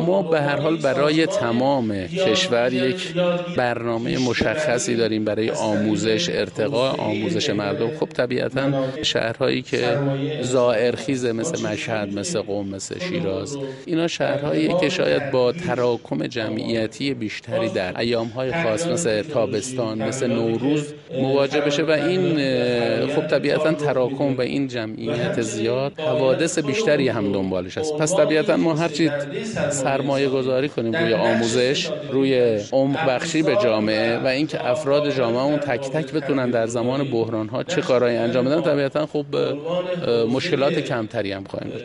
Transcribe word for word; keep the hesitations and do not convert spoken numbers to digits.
ما به هر حال برای تمام کشور یک برنامه مشخصی داریم برای آموزش، ارتقاء آموزش مردم. خب طبیعتاً شهرهایی که زائرخیزه مثل مشهد، مثل قم، مثل شیراز، اینا شهرهایی که شاید با تراکم جمعیتی بیشتری در ایام‌های خاص مثل تابستان، مثل نوروز مواجه بشه و این خب طبیعتاً تراکم و این جمعیت زیاد حوادث بیشتری هم دنبالش است. پس طبیعتاً ما هرچی سرمایه گذاری کنیم روی آموزش، روی عمق بخشی به جامعه و اینکه افراد جامعه اون تک تک بتونن در زمان بحران‌ها چه کارهایی انجام بدن، طبیعتاً خب مشکلات کمتری هم خواهیم داشت.